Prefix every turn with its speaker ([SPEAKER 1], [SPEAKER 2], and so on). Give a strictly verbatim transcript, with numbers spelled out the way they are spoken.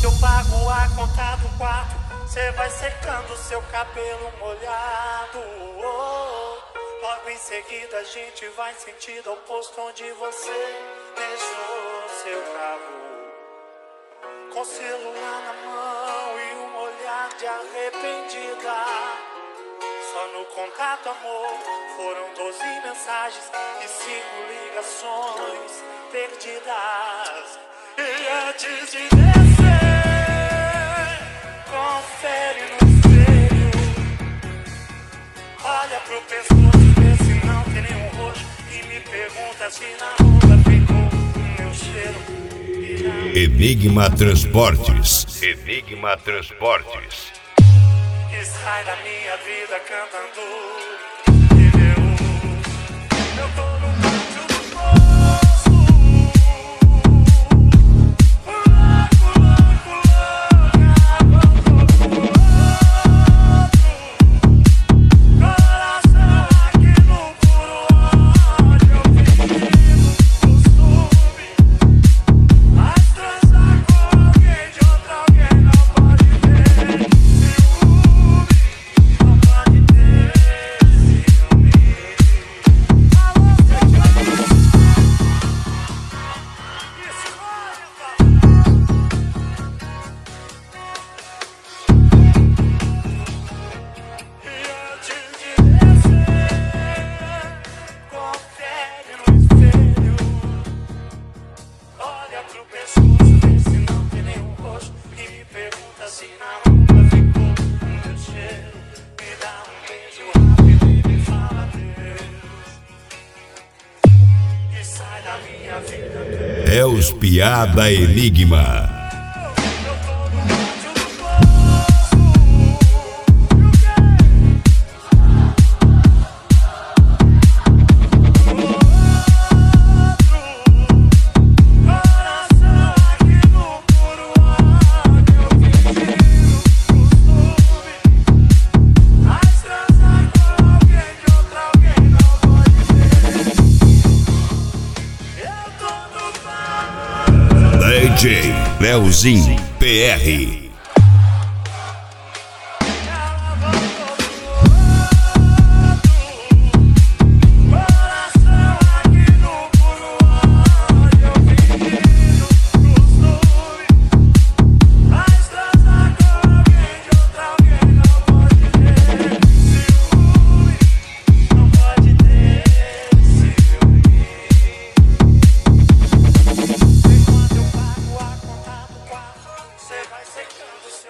[SPEAKER 1] Enquanto eu pago a conta do quarto, cê vai secando seu cabelo molhado. Oh, logo em seguida a gente vai sentido ao posto onde você deixou seu carro. Com celular na mão e um olhar de arrependida. Só no contato, amor, foram doze mensagens e cinco ligações perdidas. E antes de descer, confere no espelho. Olha pro pescoço, vê se não tem nenhum roxo. E me pergunta se na roupa ficou o meu cheiro.
[SPEAKER 2] Enigma Transportes. Enigma Transportes.
[SPEAKER 1] E sai da minha vida cantando. E eu, eu tô no pátio do poço. Pulando, pulando, pulando, água todo outro. Coração aqui no puro ódio. Eu vivo costume. Mas transar com alguém de outra alguém não pode ter.
[SPEAKER 2] É os Piada Enigma. D J Leozinho P R.
[SPEAKER 1] Você vai secando